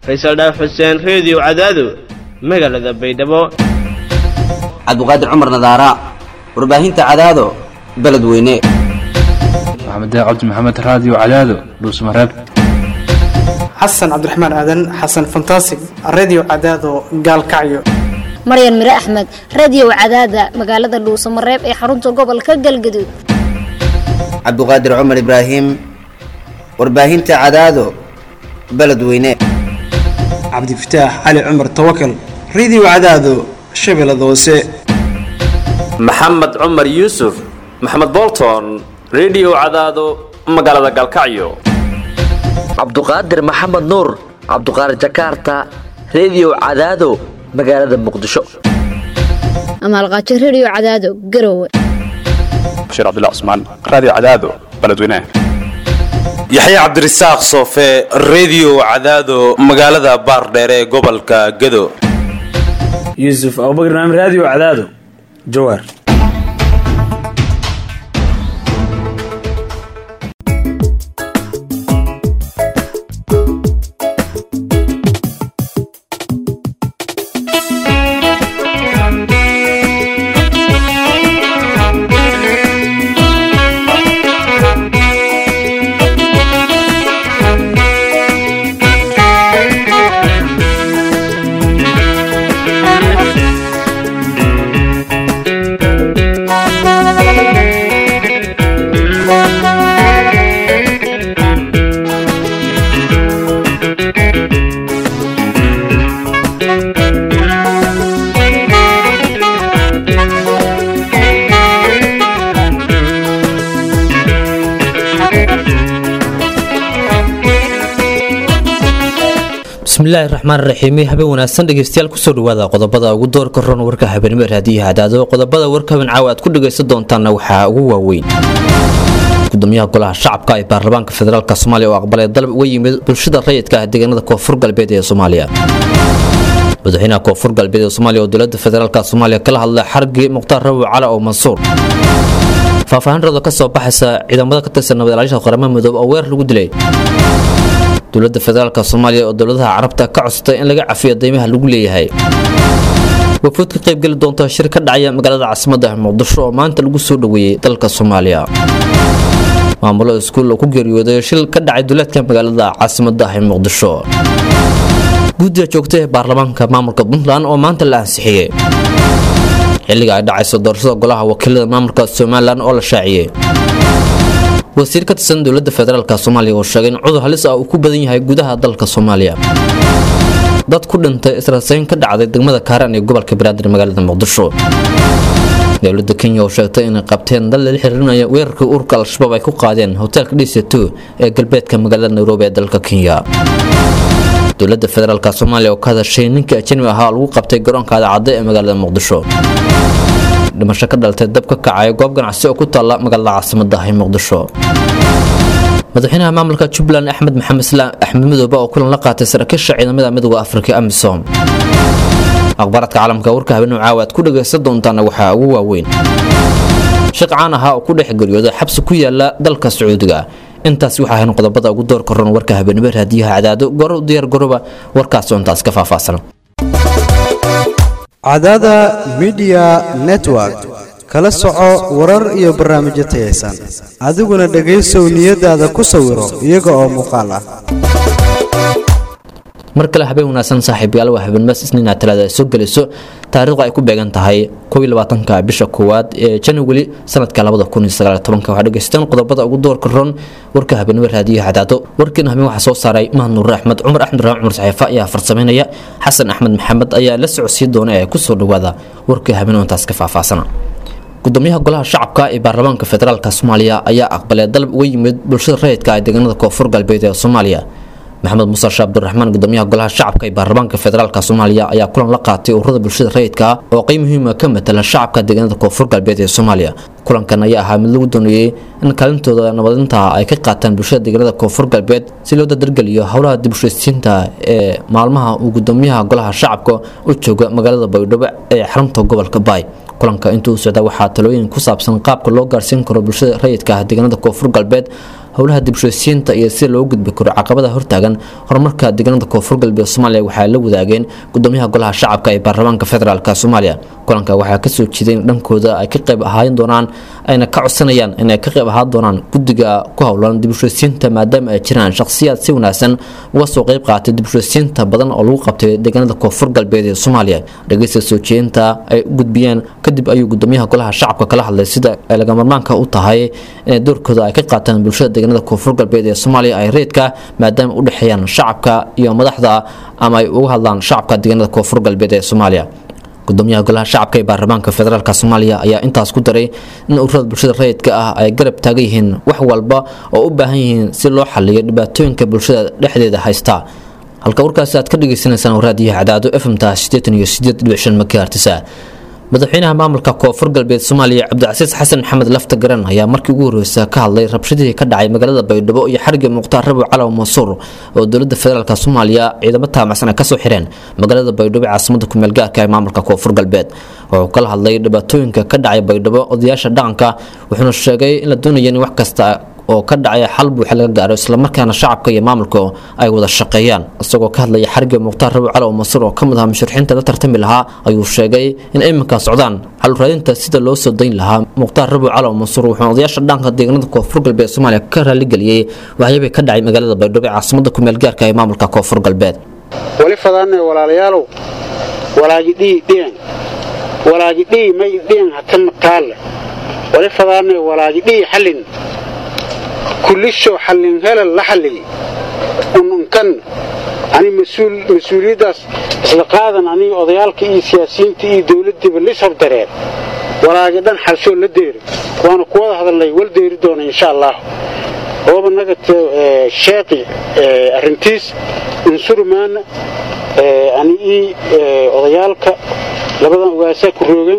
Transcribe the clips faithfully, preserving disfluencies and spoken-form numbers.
Faysal Dhaaf Xuseen Radio Cadaado magaalada Baydhabo Cabduqaadir Cumar Nadaara warbaahinta Cadaado beledweyne Maxamed Cabdi Maxamed Radio Cadaado Dhuusmareeb Xasan Cabdiraxmaan Aadan Xasan Fantastic Radio Cadaado Gaalkacyo Maryan Mire Axmed Radio Cadaada magaalada Dhuusmareeb ee xarunta gobolka Galgaduud Cabduqaadir Cumar Ibraahim warbaahinta Cadaado beledweyne Cabdi Fataax Ali Cumar Tawakkal Radio Cadaado Shabeellada Hoose Maxamed Cumar Yuusuf Maxamed Bolton Radio Cadaado magaalada Galkacyo Cabduqaadir Maxamed Nuur Cabduqaadir Jakarta Radio Cadaado magaalada Muqdisho Amal Qaaci Radio Cadaado Garowe Bashir Abdullah Usman Radio Cadaado beledweyne Yaxya Cabdirasaaq Soofe Radio Cadaado magaalada Baardheere ee gobolka Gado Yusuf Abubakar Naam Radio Cadaado Jowhar bismillaahi raxmaan raxiim habeen wanaagsan dhageystayaal ku soo dhawaada qodobada ugu doorka ron warka habeenimo raadiyaha Cadaado qodobada warka habeen caawa aad ku dhageysan doontaan waxa ugu waaweyn gudoomiyaha golaha shacabka ee baarlamaanka federaalka Soomaaliya oo aqbalay dalab uga yimid bulshada rayidka ah deegaanada Koonfur Galbeed ee Soomaaliya madaxweynaha Koonfur Galbeed ee Soomaaliya oo dowladda federaalka Soomaaliya kala hadlay xarqi Muqtaar Rabi Cali oo Mansuur faahfaahinta ka soo baxaysa ciidamada ka tirsan nabadgelyada qaramada midoob oo weer lagu dilay dowladda federaalka Soomaaliya oo dowladaha Carabta ka codsatay in laga cafiyo deymaha lagu leeyahay wafuud ka qayb gali doonta shir ka dhacaya magaalada caasimadda Muqdisho oo maanta lagu soo dhaweeyay dalka Soomaaliya maamulada iskuul ku geeriyooday shil ka dhacay duleedka magaalada caasimadda Muqdisho guddiga joogta ee baarlamaanka maamulka Puntland oo maanta la ansixiyay xilliga ay dhacayso doorashada golaha wakiilada maamulka Soomaaliland oo la shaaciyay wasiir ka tirsan dowladda federaalka Soomaaliya oo sheegay in cudur halis ah uu ku badan yahay gudaha dalka Soomaaliya dad ku dhintay israasayn ka dhacday degmada Kaaraan ee gobolka Banaadir magaalada Muqdisho dowladda Kenya oo sheegtay in qabteen dal la xiriirinayo weerarkii ururka Al-Shabaab ay ku qaadeen hotelka D C two ee galbeedka magaalada Nairobi ee dalka Kenya dowladda federaalka Soomaaliya oo ka hadashay ninka ajnabi ahaa lagu qabtay garoonka Cadcadde ee magaalada Muqdisho dhimasho ka dhalatay dab ka kacay goob ganacsi oo ku taala magaalada caasimadda Muqdisho madaxweynaha maamulka Jubbaland Axmed Maxamed Salaam Axmed Madoobe oo kulan la qaatay saraakiisha ciidamada midowga Afrika AMISOM akhbaaradka caalamka warka habeen caawa aad ku dhageysan doontaan waxa ugu waaweyn shaqaan aha oo ku dhex galiyooday xabsi ku yaala dalka Sacuudiga intaas waxa ahayn qodobada ugu doorka ron warka habeenimo raadiyaha Cadaado gor u diyaar garooba warkaas oo intaas ka faahfaahsan Cadaada Media Network kala soco warar iyo barnaamijyo tayeysan adiguna dhageysow niyadaada ku sawiro iyaga oo muuqaal ah markale habeen wanaagsan saaxiibayaal waa habeen mas isniina talaada soo galiso taariikhda ay ku beegan tahay kow iyo labaatanka bisha koowaad ee January sanadka laba kun iyo sagaal iyo toban waxa dhageystaan qodobada ugu doorka ron warka habeenimo raadiyaha Cadaado warkan habeen waxa soo saaray Mahnuur Axmed Cumar Axmed Raam Cumar Saxiifa ayaa farsameynaya Xasan Axmed Maxamed ayaa la socodsiin doona ee ku soo dhawaada warka habeen intaas ka faahfaahsan gudoomiyaha golaha shacabka ee baarlamaanka federaalka Soomaaliya ayaa aqbalay dalab uga yimid bulshada rayidka ah deegaanada Koonfur Galbeed ee Soomaaliya maxamed muuse Abdiraxmaan gudoomiyaha golaha shacabka ee baarlamaanka federaalka Soomaaliya ayaa kulan la qaatay ururada bulshada rayidka oo qayb muhiim ah ka matala shacabka deegaanada Koonfur Galbeed ee Soomaaliya kulankan ayaa ahaa mid lagu doonayay in kaalintooda nabadinta ay ka qaataan bulshada deegaanada Koonfur Galbeed si loo dardargeliyo howlaha dib u heshiisiinta ee maalmaha uu gudoomiyaha golaha shacabka u jooga magaalada Baydhabo ee xarunta gobolka Baay kulanka intuu socda waxaa talooyin ku saabsan qaabka loo gaarsiin karo bulshada rayidka ah deegaanada Koonfur Galbeed howlaha dibshosiinta iyo si loo gudbi karo caqabada hortaagan horumarka deegaanada koonfur galbeed Soomaaliya waxaa la wadaageen gudoomiyaha golaha shacabka ee baarlamaanka federaalka Soomaaliya kulanka waxaa ka soo jeedin dhankooda ay ka qayb ahaan doonaan ayna ka codsanayaan inay ka qayb ahaan doonaan guddiga ku howlan dibshosiinta maadaama ay jiraan shakhsiyaad si wanaagsan uga soo qayb qaatay dibshosiinta badan oo lagu qabtay deegaanada koonfur galbeed ee Soomaaliya dhageysta soo jeedinta ay gudbiyeen kadib ayuu gudoomiyaha golaha shacabka kala hadlay sida ay laga marmaanka u tahay in doorkooda ay ka qaataan bulshada deegaanada koonfur galbeed ee Soomaaliya ay reedka maadaama u dhaxeeyaan shacabka iyo madaxda ama ay uga hadlaan shacabka deegaanada koonfur galbeed ee Soomaaliya gudoomiyaha golaha shacabka ee baarlamaanka federaalka Soomaaliya ayaa intaas ku daray in ururada bulshada reedka ah ay garab taagan yihiin wax walba oo u baahan yihiin si loo xalliyo dhibaatooyinka bulshada dhexdeeda haysta halka warkaasi aad ka dhageysanaysaan raadiyaha Cadaado F M ta siddeetan iyo siddeed dhibic shan megahertz madaxweynaha maamulka koonfur galbeed Soomaaliya Cabdicasiis Xasan Maxamed Lafta Garan ayaa markii ugu horeysay ka hadlay rabshadihii ka dhacay magaalada Baydhabo iyo xariga Muqtaar Rabo Calaw Mansuur oo dowladda federaalka Soomaaliya ciidamada taamacsan ka soo xireen magaalada Baydhabo caasimada ku meel gaarka ee maamulka koonfur galbeed oo kala hadlay dhibaatooyinka ka dhacay Baydhabo odayaasha dhaqanka wuxuuna sheegay in la doonayo in wax kasta oo ka dhacay xal buuxa laga gaaro isla markaana shacabka iyo maamulka ay wada shaqeeyaan isagoo ka hadlaya xariga Muqtaar Rabo Calaw Mansuur oo kamid ah musharaxiinta la tartami lahaa ayuu sheegay in ay iminka socdaan xal raadinta sida loo soo dayn lahaa Muqtaar Rabo Calaw Mansuur wuxuu odayaasha dhanka deegaanada koonfur galbeed Soomaaliya ka raali galiyay waxyaabo ka dhacay magaalada Baydhabo caasimada ku meel gaarka ee maamulka koonfur galbeed wali fadaan walaalayaalow walaagidii dheen walaagidii may dheen hatan taal wali fadaan walaagidii xalin كل شيء حلين هلا لحلي ونكن أنا مسؤول مسؤولية داس إسلقادا أنا أضيالك إيه سياسيين تي دولتي باللي صار درير ولا جدا حرسول للدير وأنا قوة هذا اللي والدير دون إن شاء الله هو من نقطة شاطئ أرنتيس انصر مان أنا إيه أضيالك لبضان واساك الروجين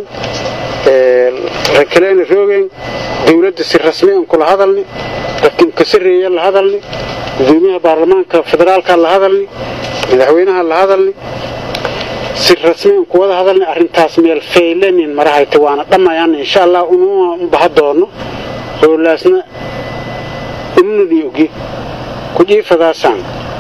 ركلين الروجين دولة الرسمية كل هذا اللي لكن كسرية هذا اللي دوميها برلمان كفدرال كله هذا اللي مدحوينها هذا اللي سر رسمي كودا هذا اللي أرنتاس ميل فيلين مراحل توانا لما يعني إن شاء الله أنو بحضرنا ولاسنا إنه ليوجي كجي فداسان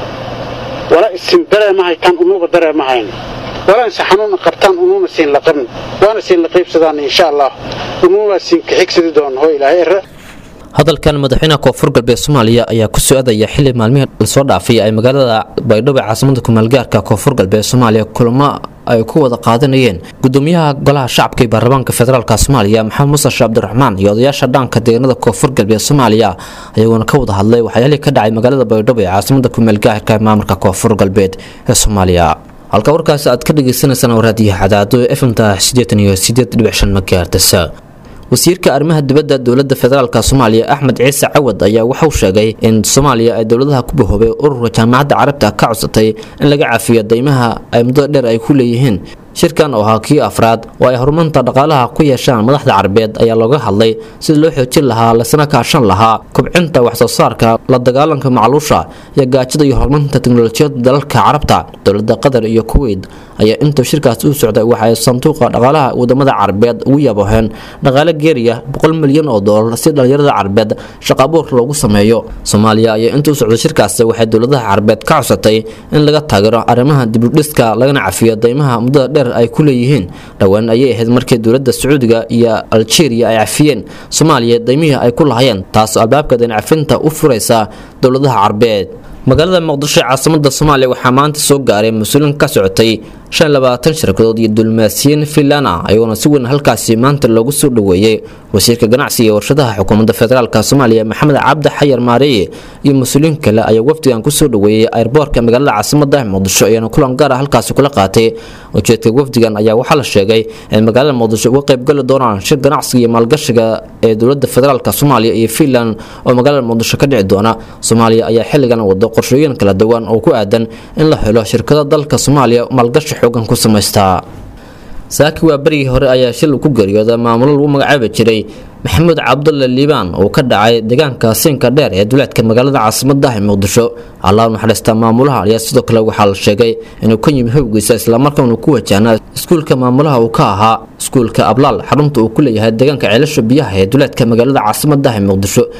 ولا السندرة ما هي كان أنو بدرة ما هين ولا إنسحنون قبطان أنو نسين لقرن وأنا سين لقيب سدان إن شاء الله أنو نسين كحكس دون هو إلى هير hadalkan madaxweynaha koonfur galbeed Soomaaliya ayaa ku soo aadaya xilli maalmihii la soo dhaafay ay magaalada Baydhabo caasimada ku meel gaarka koonfur galbeed Soomaaliya kulamo ay ku wada qaadanayeen gudoomiyaha golaha shacabka ee baarlamaanka federaalka Soomaaliya Maxamed Muuse Cabdiraxmaan iyo odayaasha dhanka deegaanada koonfur galbeed Soomaaliya ayagoona ka wada hadlay waxyaalo ka dhacay magaalada Baydhabo ee caasimada ku meel gaarka ee maamulka koonfur galbeed ee Soomaaliya halka warkaas aad ka dhageysanaysaan raadiyaha Cadaado F M ta siddeetan iyo siddeed dhibic shan megahertz wasiirka arrimaha dibadda dowladda federaalka Soomaaliya Axmed Ciise Cawad ayaa waxa uu sheegay in Soomaaliya ay dowladaha ku bahoobay ururka jaamacadda Carabta ka codsatay in laga cafiyo deymaha ay muddo dheer ay ku leeyihiin shirkan oo hakii afraad oo ay horumarinta dhaqaalaha ku yeeshaan madaxda Carabeed ayaa looga hadlay sida loo xoojin lahaa la sana kaashan lahaa kobcinta wax soo saarka la dagaalanka macluusha iyo gaajada iyo horumarinta tiknoolajiyadda dalalka Carabta dowladda Qatar iyo Kuwait ayaa inta shirkaas u socday waxa ay sanduuqa dhaqaalaha wadamada Carabeed ugu yabooheen dhaqaale geeriya boqol milyan oo dollar si dhalinyarada Carabeed shaqo abuur loogu sameeyo Soomaaliya ayaa inta u socday shirkaas waxay dowladaha Carabeed ka codsatay in laga taageero arrimaha dib u dhiska lagana cafiyo deymaha muddo dheer ay ku leeyihiin dhawaan ayay ahayd markii dowladda Sacuudiga iyo Algeria ay cafiyeen Soomaaliya deymihii ay ku lahaayeen taas albaabka deyn cafinta u furaysa dowladaha Carabeed magaalada Muqdisho caasimada Soomaaliya waxaa maanta soo gaaray mas'uuliin ka socotay shan iyo labaatan shirkadood iyo dulmaasiin Finland ayagoona si weyn halkaasi maanta loogu soo dhaweeyay wasiirka ganacsiga iyo warshadaha xukuumadda federaalka Soomaaliya Maxamed Cabdi Xayir Maariye iyo mas'uuliin kale ayaa wafdigan ku soo dhaweeyay airportka magaalada caasimada Muqdisho ayana kulan gaar ah halkaasi kula qaatay ujeedka wafdigan ayaa waxa la sheegay in magaalada Muqdisho uga qayb gali doonaan shir ganacsiga iyo maalgashiga ee dowladda federaalka Soomaaliya iyo Finland oo magaalada Muqdisho ka dhici doona Soomaaliya ayaa xilligan wado qorshooyin kala duwan oo ku aadan in la helo shirkado dalka Soomaaliya maalgashi xooggan ku sameystaa saaki waa barigii hore ayaa shil ku geeriyooday maamul lagu magacaabi jiray Maxamed Cabdulle Liibaan oo ka dhacay deegaanka Siinka Dheer ee duleedka magaalada caasimada Muqdisho Allah naxariista maamulaha ayaa sidoo kale waxa la sheegay inuu ka yimid hawgiisa isla markaana uu ku wajahnaa iskuulka maamulaha uu ka ahaa iskuulka Ablaal xarunta uu ku leeyahay deegaanka ceelasha biyaha ee duleedka magaalada caasimada Muqdisho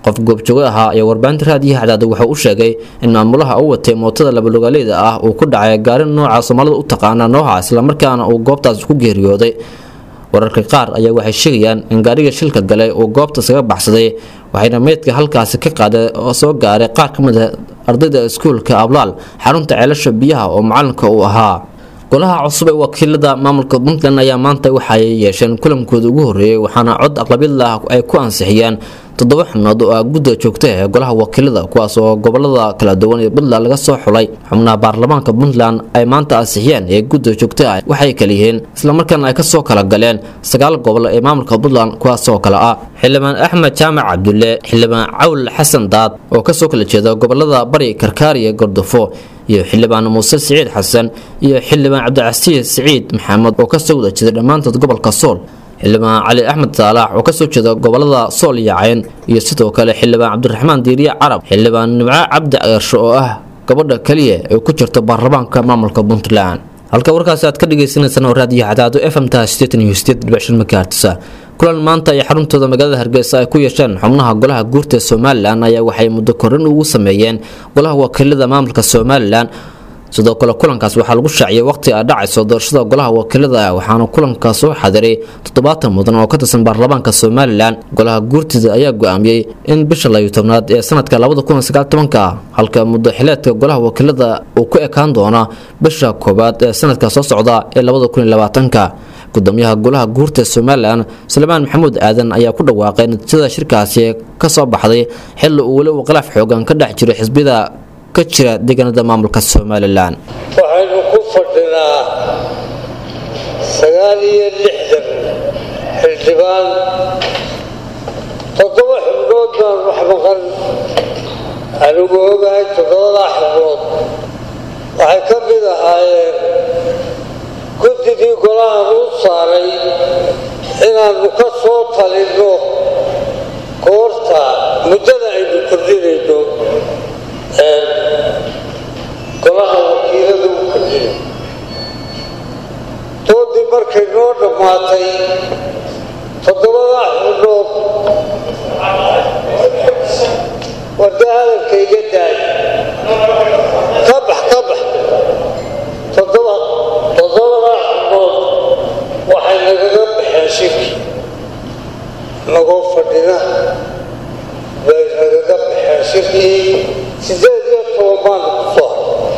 qof goobjoogo ahaa ayaa warbaahinta raadiyaha cadaado wuxuu u sheegay in maamulaha uu watay mootada labalugaaleyda ah uu ku dhacay gaari nooca soomaalida u taqaana nooha islamarkaana uu goobtaas ku geeriyooday wararka qaar ayaa waxay sheegayaan in gaariga shilka galay uu goobta isaga baxsaday waxayna meydka halkaasi ka qaaday oo soo gaaray qaar ka mid ah ardayda iskuulka ablaal xarunta ceelasha biyaha oo macalinka uu ahaa golaha cusub ee wakiilada maamulka puntland ayaa maanta waxay yeesheen kulankooda ugu horeeyay waxaana cod aqlabiyad ah ay ku ansixiyeen toddoba xubnood oo ah gudda joogta ee golaha wakiilada kuwaas oo gobolada kala duwan ee puntland laga soo xulay xubnaha baarlamaanka puntland ay maanta ansixiyeen ee gudda joogta ah waxay kala yihiin islamarkaana ay kasoo kala galeen sagaal gobol ee maamulka puntland kuwaasoo kale ah xildhibaan axmed jaamac cabdulle xildhibaan cawl xasan daad oo kasoo kala jeeda gobolada bari karkaar iyo gordofo iyo xildhibaan muuse siciid xasan iyo xildhibaan cabdicasiis siciid maxamed oo kasoo wada jeeda dhammaantood gobolka sool xildhibaan cali axmed saalax oo kasoo jeeda gobolada sool iyo cayn iyo sidoo kale xildhibaan cabdiraxmaan diiriye carab xildhibaan nimco cabdi ceyrsho oo ah gabadha kaliya ee ku jirta baarlamaanka maamulka puntland halka warkaasi aad ka dhagaysanaysaan oo raadiyaha cadaado f m ta sideetan iyo sideed dhibic shan megahertsa kulan maanta ay xaruntooda magaalada hargeysa ay ku yeesheen xubnaha golaha guurta ee somalilan ayaa waxay muddo korin ugu sameeyeen golaha wakiilada maamulka somalilan sidoo kale kulankaas waxaa lagu shaaciyay waqti ay dhacayso doorashada golaha wakiilada waxaana kulankaas soo xadiray toddobaatan mudan oo ka tirsan baarlamaanka somalilan golaha guurtida ayaa go-aamiyey in bisha layo tobnaad ee sanadka labada kun sagaal tobanka halka muddo xileedka golaha wakiilada uu ku ekaan doona bisha koowaad ee sanadka soo socda ee labada kun labaatanka gudoomiyaha golaha guurta somalilan suleymaan maxamuud aadan ayaa ku dhawaaqay natiijada shirkaasi ka soo baxday xilli uu weli khilaaf xoogan ka dhex jiro xisbiyada ka jira deegaanada maamulka somalilan waxaynu ku fadhinaa sagaal iyo lixdan xildhibaan toddoba xubnood baan wax maqan anigu ogahay toddobadaa xubnood waxay ka mid ahaayeen guddidii golahan u saaray inaannu ka soo talinno goorta muddada aynu kordhinayno golaha wakiilada u kordhino doodii markay noo dhammaatay toddobadaa xubnood warda hadalka iga daay ka bax ka bax toddoba toddobadaa xubnood waxay nagaga baxeen shirki nagoo fadhina bay nagaga baxeen shirkii sideed iyo toban baan ku soo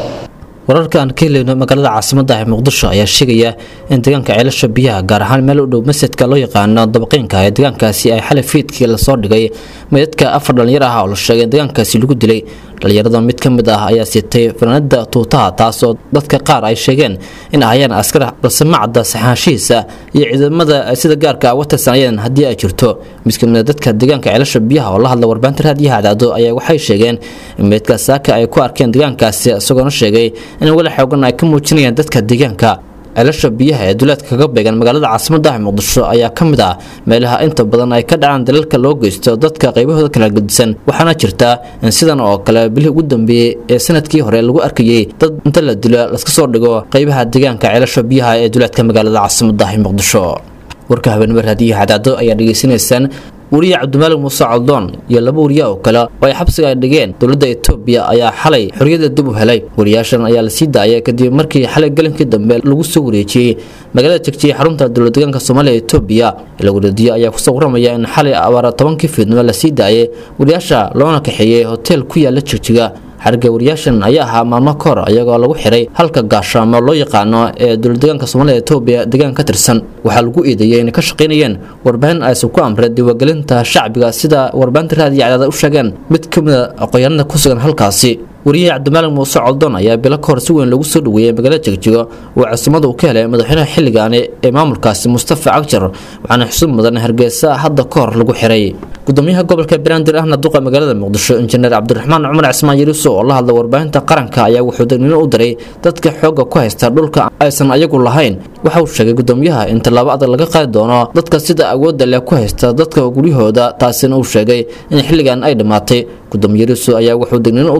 wararka aan ka helayno magaalada caasimadda ee muqdisho ayaa sheegaya in deegaanka ceelasha biyaha gaar ahaan meel u dhow masjidka loo yaqaano dabaqeynka ee deegaankaasi ay xalay fiidkii lasoo dhigay meydadka afar dhalinyar ah oo la sheegay in deegaankaasi lagu dilay dhalinyarada mid ka mid ah ayaa sitay fanaanada tuutaha taasoo dadka qaar ay sheegeen in ahayaan askar balse macadda saxaanshihiisa iyo ciidamada sida gaarka ah watarsanayeen haddii ay jirto mid ka mid a dadka deegaanka ceelasha biyaha oo la hadla warbaahinta raadiyaha cadaado ayaa waxay sheegeen in meydka saaka ay ku arkeen deegaankaasi isagoona sheegay in weli xoogan ay ka muujinayaan dadka deegaanka ceelasha biyaha ee duleedka kaga beegan magaalada caasimadda ee muqdisho ayaa ka mid ah meelaha inta badan ay ka dhacaan dalalka loo geysto dadka qaybahooda kala gedisan waxaana jirta in sidan oo kale bilihii ugu dambeeyey ee sanadkii hore lagu arkayey dad inta la dilo laska soo dhigo qaybaha deegaanka ceelasha biyaha ee duleedka magaalada caasimadda ee muqdisho warka habeenimo raadiyaha cadaado ayaa dhegeysanaysaan wariye cabdimaalig muuse caldoon iyo laba wariye oo kale oo ay xabsiga ay dhigeen dowladda etoobiya ayaa xalay xorriyada dib u helay wariyaashan ayaa la sii daayay kadib markii xalay galinkii dambe lagu soo wareejiyey magaalada jegjiye xarunta dowlad deegaanka soomaaliya etoobiya ilowradiyo ayaa kusoo waramaya in xalay abaara tobankii fiidnimo la sii daayay wariyaasha loona kaxeeyey hotel ku yaala jegjiga xarga wariyaashan ayaa ahaa maalmo ka hor iyagoo lagu xiray halka gaashaamo loo yaqaano ee dowladdeegaanka soomaalida etoobiya deegaan ka tirsan waxaa lagu eedeeyey inay ka shaqaynayeen warbaahin aysan ku amreen diiwaangelinta shacbiga sida warbaahinta raadiyo cadaada u sheegeen mid ka mid a aqoonyahanada ku sugan halkaasi wariyaha cabdimaalig muuse coldoon ayaa bilo ka hor si weyn lagu soo dhaweeyey magaalada jegjigo oo caasimada uu ka helay madaxweynaha xilligaani ee maamulkaasi mustafa cagjar waxaana xusub mudan hargeysa hadda ka hor lagu xiray gudoomiyaha gobolka banaadir ahna duqa magaalada muqdisho injineer cabdiraxmaan cumar cismaan yariso oo la hadla warbaahinta qaranka ayaa wuxuu degniino u diray dadka xooga ku haysta dhulka aysan ayagu lahayn waxa uu sheegay gudoomiyaha in tallaabo adag laga qaadi doono dadka sida awoodda leh ku haysta dadka guryahooda taasina uu sheegay in xilligan ay dhammaatay gudoomiye yariso ayaa wuxuu degniino u diray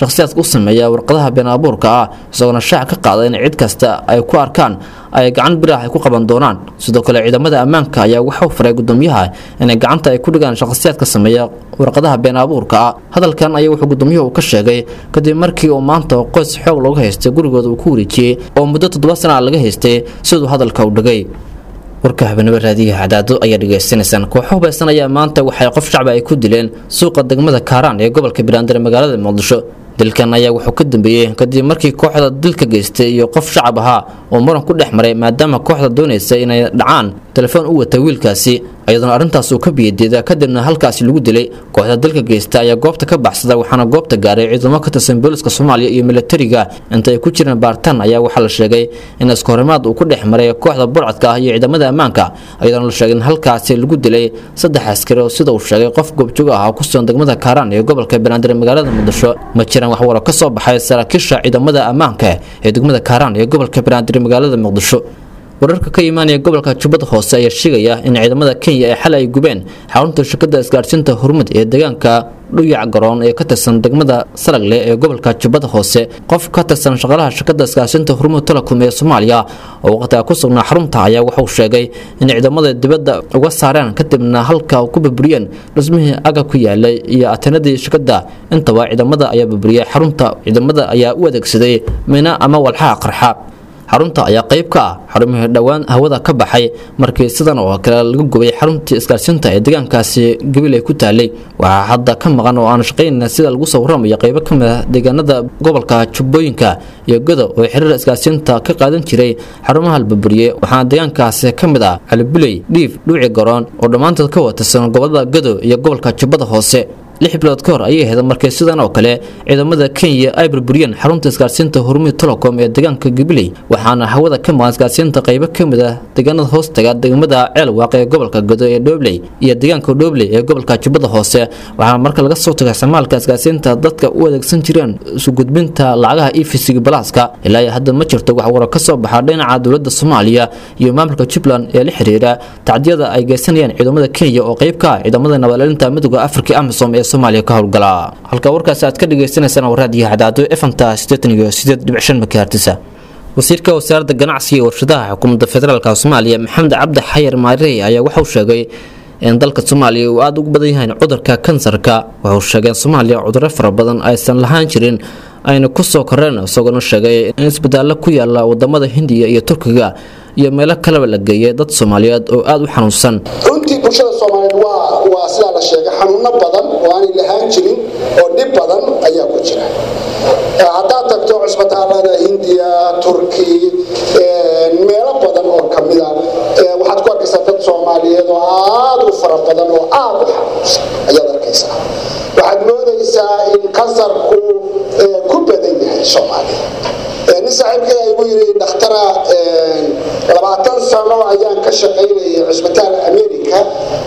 shakhsiyaadka u sameeya warqadaha been abuurka ah isagoona shaac ka qaada in cid kasta ay ku arkaan ay gacan biraah ay ku qaban doonaan sidoo kale ciidamada ammaanka ayaa waxuu faray gudoomiyaha inay gacanta ay ku dhigaan shakhsiyaadka sameeya warqadaha been abuurka ah hadalkan ayaa wuxuu gudoomiyuhu ka sheegay kadib markii uu maanta qoys xoog looga haystay gurigooda uu ku wareejiyey oo muddo toddoba sana laga haystay siduu hadalka u dhigay warka habeenimo raadiyaha cadaado ayaa dhageysanaysaan kooxo hubaysan ayaa maanta waxay qof shacbi ay ku dileen suuqa degmada kaaraan ee gobolka Banaadir magaalada Muqdisho dilkan ayaa wuxuu ka dambeeyay kadib markii kooxda dilka geystay iyo qof shacab ahaa oo muran ku dhex maray maadaama kooxda doonaysa inay dhacaan telefoon u wata wiilkaasi ayadoo arintaas uu ka biyeedeeda kadibna halkaas lagu dilay kooxda dilka geystay ayaa goobta ka baxsaday waxaana goobta gaaray ciidamo ka tirsan booliska Soomaaliya iyo militariga inta ay ku jireen baartaan ayaa waxa la sheegay in iskoorimaad uu ku dhex maray kooxda burcadka ah iyo ciidamada ammaanka ayadoo la sheegay in halkaas lagu dilay saddex askari oo sida uu sheegay qof goobjoog ah ku soo degmada Kaaraan ee gobolka Banaadir magaalada Muqdisho ma jiraan wax wara ka soo baxay saraakiisha ciidamada ammaanka ee degmada Kaaraan ee gobolka Banaadir magaalada Muqdisho wararka ka imaanaya gobolka Jubbada Hoose ayaa sheegaya in ciidamada Kenya ay xalay gubeen xarunta shirkadda isgaarsiinta Hormud ee deegaanka Dhuyac Garoon ee ka tirsan degmada Salagle ee gobolka Jubbada Hoose qof ka tirsan shaqaalaha shirkadda isgaarsiinta Hormud Telecom ee Soomaaliya oo waqtiga ku sugnaa xarunta ayaa wuxuu sheegay in ciidamada dibadda uga saareen kadibna halka ku burburiyeen dhismihii aga ku yaalay iyo atanadii shirkadda intaba ciidamada ayaa burburiyay xarunta ciidamada ayaa u adeegsaday mina ama walxaha qarxa xarunta ayaa qayb ka ah xarumihii dhawaan hawada ka baxay markii sidan oo kale lagu gubay xaruntii isgaarsiinta ee deegaankaasi gabilay ku taalay waxaa hadda ka maqan oo aan shaqaynayna sida lagu soo waramayo qaybo ka mid ah deegaanada gobolka Jubbooyinka iyo Godo oo xiriir isgaarsiinta ka qaadan jiray xarumaha burburiyay waxaana deegaankaasi ka mid ah Calibuley Dhiif Dhuuci Garoon oo dhamaantood ka watarsan gobolada Godo iyo gobolka Jubbada Hoose lix bilood ka hor ayay ahayd markii sidan oo kale ciidamada Kenya ay burburiyeen xarunta isgaarsiinta Hormud Telecom ee deegaanka Gabiley waxaana hawada ka maqan isgaarsiinta qaybo ka mid ah deegaanada hoostaga degmada Ceelwaaq ee gobolka Godo ee Doobley iyo deegaanka Doobley ee gobolka Jubbada Hoose waxaana marka laga soo tagay samaalka isgaarsiinta dadka u adeegsan jireen isu gudbinta lacagaha E V C Plus-ka ilaa hadda ma jirto wax war ka soo baxa dhinaca dawladda Soomaaliya iyo maamulka Jubaland ee la xiriira tacdiyada ay geysanayaan ciidamada Kenya oo qayb ka ah ciidamada nabadgelyada midowga Afrika AMISOM ee Soomaaliya ka howlgala halka warkaas aad ka dhageysanaysaan raadiyaha cadaado F M ta siddeetan iyo siddeed dhibic shan megahertz wasiirka wasaaradda ganacsiga iyo warshadaha xukuumadda federaalka Soomaaliya Maxamed Cabdi Xayir Maarey ayaa waxa uu sheegay in dalka Soomaaliya uu aad ugu badan yahay cudurka kansarka waxa uu sheegay in Soomaaliya cudurro fara badan aysan lahaan jirin ayna ku soo koreen isagoo sheegay in isbitaallo ku yaala wadamada Hindiya iyo Turkiga iyo meelo kale la geeyay dad Soomaaliyeed oo aad u xanuunsan runtii bulshada Soomaaliyeed waa waa sida la sheegay xanuuno badan oo aan lahaan jirin oo dhib badan ayaa ku jira hadda tagto isbitaalada Hindiya Turki meelo badan oo kamid ah waxaad ku arkaysaa dad Soomaaliyeed oo aad u fara badan oo aad u xanuunsan ayaa arkaysaa waxaad moodaysaa in kansarku ku badan yahay Soomaaliya in saaxiibkay ay ugu yiri dhakhtar labaatan sano ayaan ka shaqaynayay isbitaalka America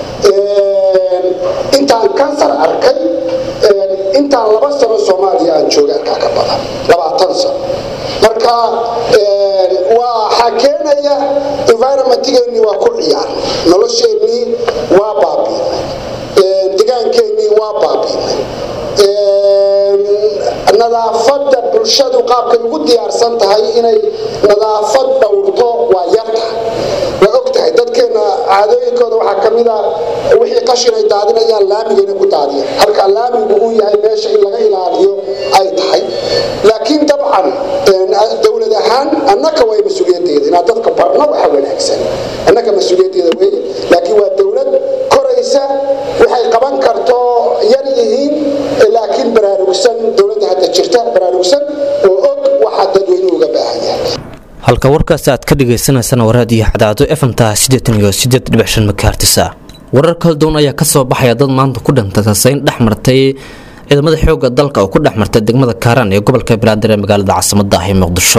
intaan kansar arkay intaan laba sano Soomaaliya aan joogay ka badan labaatan sano marka waa xakeenaya environment-geeni waa ku ciyaar nolosheeni waa baabi'ay deegaankeeni waa baabi'ay nadaafadda bulshadu qaabkay ugu diyaarsan tahay inay nadaafad dhowrto waa yarta waa ogtahay dadkeena caadooyinkooda waxaa ka mid ah wixii qashin ay daadinayaan laamigeena ku daadiya halka laamigu uu yahay meesha in laga ilaaliyo ay tahay laakiin dabcan dawlad ahaan annaka way mas'uuliyadeeda inaan dadka barno waxa wanaagsan annaka mas'uuliyadeeda weeye laakiin waa dawlad koraysa waxay qaban karto yar yihiin laakiin baraarugsan dawladda hadda jirta baraarugsan oo og waxa dadweynuhu uga baahan yahay halka warkaas aad ka dhageysanaysaan raadiyaha cadaado F M ta siddeetan iyo siddeed dhibic shan megahertz warar kala duwan ayaa ka soo baxaya dad maanta ku dhintay sasayn dhex martay ciidamada xoogga dalka oo ku dhex martay degmada Kaaraan ee gobolka Banaadir ee magaalada caasimadda ah ee Muqdisho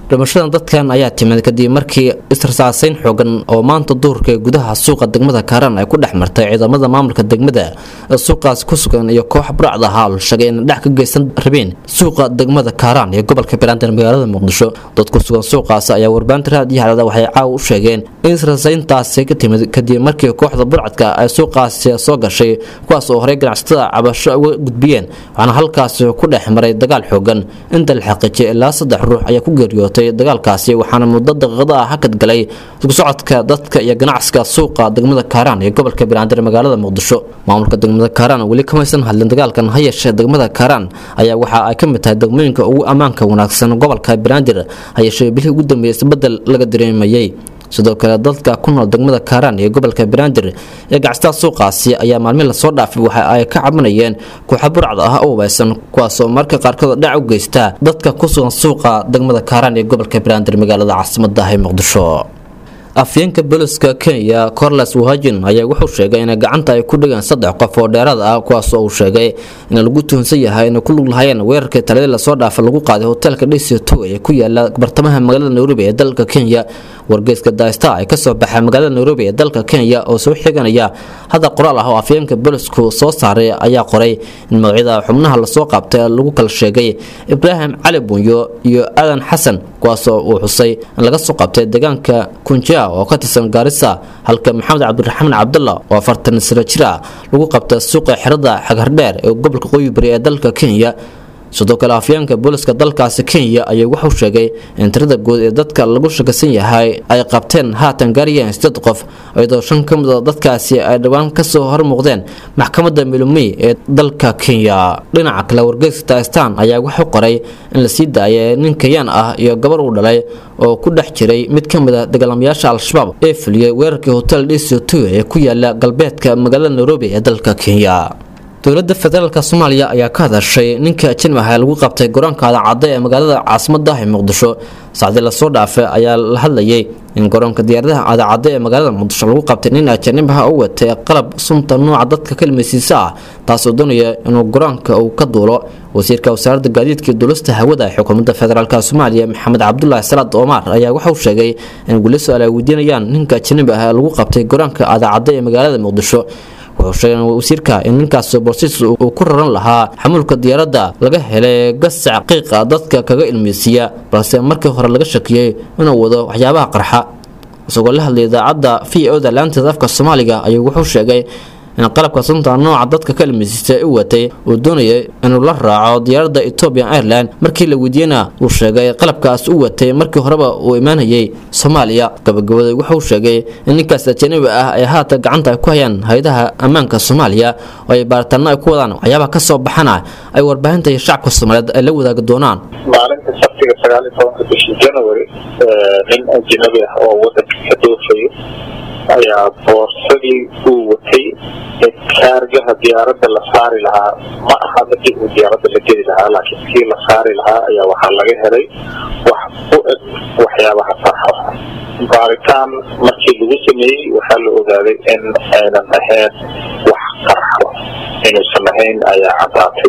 dhimashadan dadkan ayaa timid kadib markii israsaasayn xoogan oo maanta duurka gudaha suuqa degmada Kaaraan ay ku dhex martay ciidamada maamulka degmada suuqaas ku sugan iyo koox burcad ah oo sheegay in dhex ka geysan rabeen suuqa degmada Kaaraan ee gobolka Banaadir magaalada Muqdisho dad ku sugan suuqaas ayaa warbaahinta raadiyaha waxay caaw u sheegeen in israsayntaasi ka timid kadib markii kooxda burcadka ay suuqaas soo gashay kuwaas oo hore ganacsatada cabasho uga gudbiyeen waxaana halkaas ku dhex maray dagaal xoogan inta la xaqiijiyay ilaa saddex ruux ayaa ku geeriyootay dagaalkaasi waxaana muddo daqiiqada ah hakad galay isku socodka dadka iyo ganacsiga suuqa degmada Kaaraan ee gobolka Banaadir magaalada Muqdisho maamulka degmada Kaaraan wali kama aysan hadlin dagaalkan hay'adda degmada Kaaraan ayaa waxa ay ka mid tahay degmooyinka ugu amaanka wanaagsan gobolka Banaadir hay'adda bilii ugu dambeeyay isbedel laga dareemayay sidoo kale dadka ku nool degmada Kaaraan ee gobolka Banaadir ee gacsatada suuqaasi ayaa maalmin la soo dhaafay waxa ay ka cabanayeen koox burcad ah oo waysan kuwaas oo marka qaarkood dhac u geysta dadka ku sugan suuqa degmada Kaaraan ee gobolka Banaadir magaalada caasimadda ah ee Muqdisho afyeenka booliska Kenya Corliss Wahajin ayaa wuxuu sheegay in gacanta ay ku dhigaan saddex qof oo dheeraad ah kuwaas oo uu sheegay in lagu tuhunsan yahay in ku lug lahaayeen weerarka talada la soo dhaafay lagu qaaday hotelka D C two ee ku yaala bartamaha magaalada Nairobi ee dalka Kenya wargeyska Daista ay ka soo baxay magaalada Nairobi ee dalka Kenya oo soo xiganaya hada qoraal ah oo afyeenka boolisku soo saaray ayaa qoray in magacyada xubnaha la soo qabtay lagu kala sheegay Ibrahim Ali Bunyo iyo Adan Xasan kuwaas oo uu xusay in laga soo qabtay deegaanka Kunja oo ka tirsan Garissa halka Maxamed Cabdiraxmaan Cabdullah oo afartan sano jir ah lagu qabtay suuqa xirada Xagardheer ee gobolka Qoyi Bari ee dalka Kenya sidoo kale afyeenka booliska dalkaasi Kenya ayaa wuxuu sheegay in tirada guud ee dadka lagu shaqaysan yahay ay qabteen haatan gaarayaan siddeed qof iyadoo shan ka mid ah dadkaasi ay dhawaan ka soo hor muuqdeen maxkamadda Milumi ee dalka Kenya dhinaca kale wargeyska Daistan ayaa wuxuu qoray in la sii daayay nin Kenyan ah iyo gabar uu dhalay oo ku dhex jiray mid ka mid ah dagaalamayaasha Al-Shabaab ee fuliyay weerarkii hotel D C two ee ku yaala galbeedka magaalada Nairobi ee dalka Kenya dowladda federaalka Soomaaliya ayaa ka hadashay ninka ajnabi ah lagu qabtay garoonka cadda ee magaalada caasimadda ah ee Muqdisho saacadii la soo dhaafay ayaa la hadlayay in garoonka diyaaradaha cadda ee magaalada Muqdisho lagu qabtay nin ajnabi ah oo watay qalab sunta nooca dadka kalmeysiisa ah taas oo doonaya inuu garoonka uu ka duulo wasiirka wasaaradda gaadiidka iyo duulista hawada ee xukuumadda federaalka Soomaaliya Maxamed Cabdullaahi Salaad Omar ayaa wuxuu sheegay in guuliso ay weydiinayaan ninka ajnabi ah lagu qabtay garoonka cadda ee magaalada Muqdisho wuxuu sheegay wasiirka in ninkaas boorsiis uu ku raran lahaa xamuulka diyaaradda laga helay gasac qiiqa dadka kaga ilmeysiya balse markii hore laga shakiyay inuu wado waxyaabaha qarxa isagoo la hadlay idaacadda V O da laanta afka Soomaaliga ayuu wuxuu sheegay in qalabka sunta nooca dadka ka ilmeysiisa uu watay uu doonayay inuu la raaco diyaaradda Ethiopian Airlines markii la weydiiyana uu sheegay qalabkaas uu watay markii horeba uu imaanayay Soomaaliya gabagabada wuxuu sheegay in ninkaas ajnabi ah ay haata gacanta ku hayaan hay'adaha ammaanka Soomaaliya oo ay baartaan ay ku wadaan waxyaabaha ka soo baxana ay warbaahinta iyo shacabka Soomaaliyeed ay la wadaag doonaan maalinta sabtiga sagaal iyo tobanka bishii January nin ajnabi ah oo wadanka ka doofay ayaa boorsadii uu watay kaargaha diyaaradda la saari lahaa ma aha markii uu diyaaradda la geli lahaa laakiin kii la saari lahaa ayaa waxaa laga helay wax u eg waxyaabaha farxo baaritaan markii lagu sameeyey waxaa la ogaaday in aynan ahayn wax qarxo inuusan ahayn ayaa caddaatay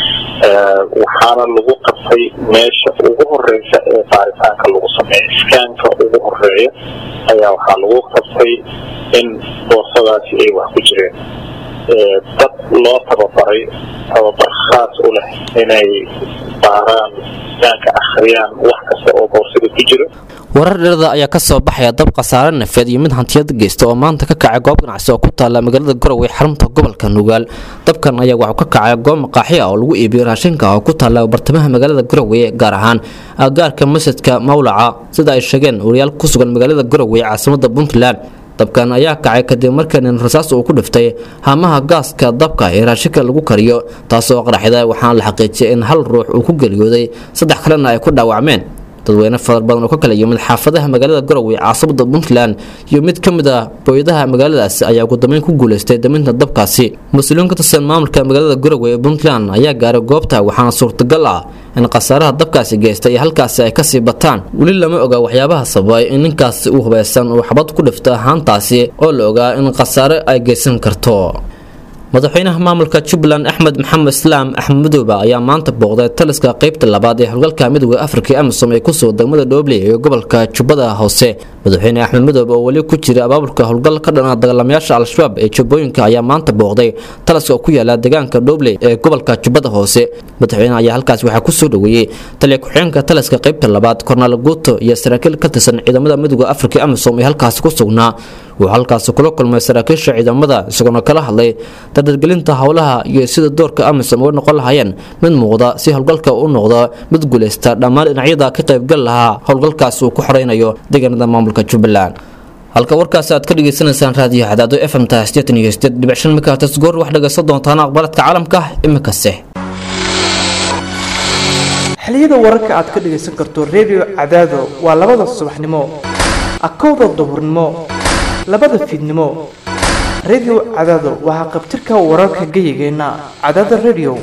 waxaana lagu qabtay meesha ugu horeysa ee baaritaanka lagu sameeyay iskaanka ugu horeeya ayaa waxaa lagu qabtay in boorsadaasi ay wax ku jireen dad loo tababaray tababar khaas u leh inay baaraan iskaanka akhriyaan wax kasta oo boorsada ku jira warar dheerada ayaa ka soo baxaya dab khasaare nafeed iyo mid hantiyad geysta oo maanta ka kacay goob ganacsi oo ku taala magaalada Garowe xarunta gobolka Nugaal dabkan ayaa waxa ka kacay goob maqaaxi ah oo lagu iibiyo raashinka oo ku taala bartamaha magaalada Garowe gaar ahaan agaarka masjidka Mawlaca sida ay sheegeen wariyaal ku sugan magaalada Garowe caasimadda Puntland dabkan ayaa kacay kadib markii nin rasaas uu ku dhiftay haamaha gaaska dabka ee raashinka lagu kariyo taasoo qaraxday waxaan la xaqiijiyay in hal ruux uu ku geeriyooday saddex kalena ay ku dhaawacmeen dadweyne fadar badan oo ka kala yimid xaafadaha magaalada Garowe caasimadda Puntland iyo mid ka mid ah booyadaha magaaladaas ayaa ugu dambeyn ku guuleystay daminta dabkaasi mas'uuliyiin ka tirsan maamulka magaalada Garowe ee Puntland ayaa gaaray goobta waxaana suurtagal ah in qasaaraha dabkaasi geystay halkaas ay ka sii bataan wali lama oga waxyaabaha sababay in ninkaas uu hubaysan uu xabad ku dhifta haantaasi oo la ogaa in qasaare ay geysan karto madaxweynaha maamulka Jubbaland Axmed Maxamed Islaam Axmed Madoobe ayaa maanta booqday taliska qaybta labaad ee howlgalka midowga Afrika AMISOM ee ku soo degmada Dhoble ee gobolka Jubbada Hoose madaxweyne Axmed Madoobe oo wali ku jira abaabulka howlgal ka dhan ah dagaalamayaasha Al-Shabaab ee Jubbooyinka ayaa maanta booqday taliska ku yaala deegaanka Dhoble ee gobolka Jubbada Hoose madaxweynaha ayaa halkaas waxa ku soo dhaweeyay taliya ku-xigeenka taliska qaybta labaad Cornel Guto iyo saraakiil ka tirsan ciidamada midowga Afrika AMISOM ee halkaas ku sugnaa wuxuu halkaas kula kulmay saraakiisha ciidamada isagoo kala hadlay dadgelinta hawlaha iyo sida doorka AMISOM uga noqon lahaayeen mid muuqda si howlgalka uu noqdo mid guuleysta dhammaan dhinacyada ka qayb gal lahaa howlgalkaas uu ku xoreynayo deegaanada maamulka Jubbaland halka warkaas aad ka dhageysanaysaan raadiyo Cadaado F M siddeetan iyo siddeed dhibic shan megahertz goor wax dhageysan doontaan aqbalaadka caalamka imika se xiliyada wararka aad ka dhageysan karto radio Cadaado waa labada subaxnimo akowda duhurnimo labada fiidnimo radio Cadaado waxa qabtirka wararka gayigeena Cadaado radio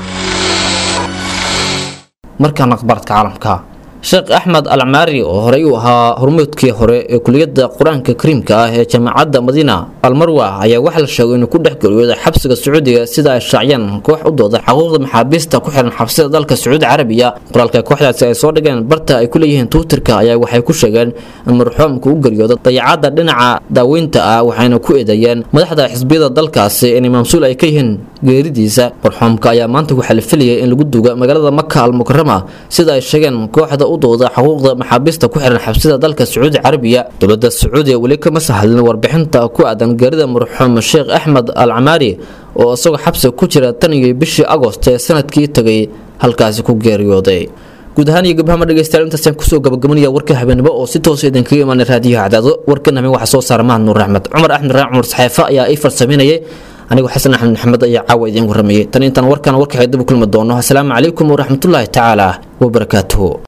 markaan aqbalaadka caalamka Sheekh Ahmed Al-Amari oo horey u ahaa hormuudkii hore ee kuliyadda Quraanka Kariimka ah ee Jaamacadda Madiina Al-Marwa ayaa waxa la sheegay inuu ku dhex galooday xabsiga Sacuudiga sida ay shaaciyeen koox u dooda xuquuqda maxaabiista ku xiran xabsida dalka Sacuudi Carabiya qoraalka kooxdaasi ay soo dhigeen barta ay ku leeyihiin Twitterka ayaa waxay ku sheegeen in marxuumku uu geeriyooday dayacada dhinaca daaweynta ah waxayna ku eedeeyeen madaxda xisbiyada dalkaasi in mas'uul ay ka yihiin geeridiisa marxuumka ayaa maanta waxa la filayay in lagu duugo magaalada Makka al-Mukarrama sida ay sheegeen kooxda udooda xuquuqda maxaabiista ku xiran xabsida dalka Sacuudi Carabiya dowladda Sacuudiga wali kama sahlin warbixinta ku aadan geerida marxuum Sheekh Ahmed Al-Amari oo asagoo xabsi ku jira tan iyo bishii Agoosto ee sanadkii tagay halkaas ku geeriyooday guud ahaan iyo gabdhaha dhageystayaal intaas ku soo gabagabanaya warka habeenimo oo si toos ah idinkaga imaan raadiyo Cadaado warkan habeen waxa soo saaray Mahad Nuur Axmed Cumar Axmed Raac Cumar Saxeefa ayaa ay farsameynayay anigu Xasan Axmed Maxamed ayaa caawa idin warramay tan intaan warkan warka xidib kulma doono assalaamu calaykum wa rahmatullaahi ta'ala wa barakaatuhu